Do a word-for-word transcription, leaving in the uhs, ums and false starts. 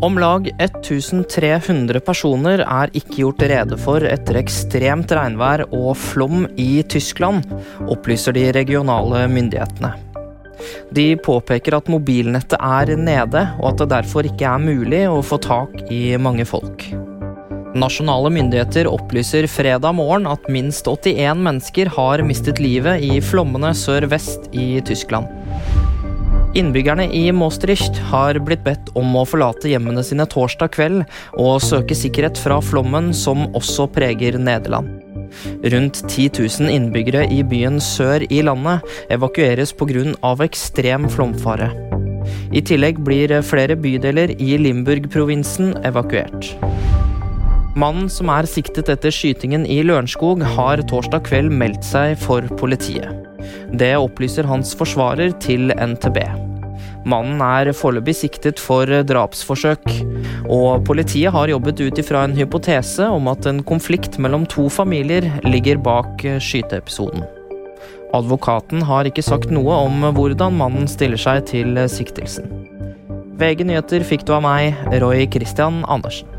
Om lag tretten hundre personer er ikke gjort rede for etter ekstremt regnvær og flom i Tyskland, opplyser de regionale myndighetene. De påpeker at mobilnettet er nede, og at det derfor ikke er mulig å få tak i mange folk. Nasjonale myndigheter opplyser fredag morgen at minst åttien mennesker har mistet livet i flommene sør-vest i Tyskland. Innbyggerne i Maastricht har blitt bedt om å forlate hjemmene sine torsdag kveld og søke sikkerhet fra flommen som også preger Nederland. Rundt ti tusen innbyggere i byen sør i landet evakueres på grunn av ekstrem flomfare. I tillegg blir flere bydeler i Limburg-provinsen evakuert. Mannen som er siktet etter skytingen i Lørenskog har torsdag kveld meldt seg for politiet. Det opplyser hans forsvarer til N T B. Mannen er foreløpig siktet for drapsforsøk, og politiet har jobbet ut ifra en hypotese om at en konflikt mellom to familier ligger bak skyteepisoden. Advokaten har ikke sagt noe om hvordan mannen stiller seg til siktelsen. V G Nyheter fikk du av meg, Roy Christian Andersen.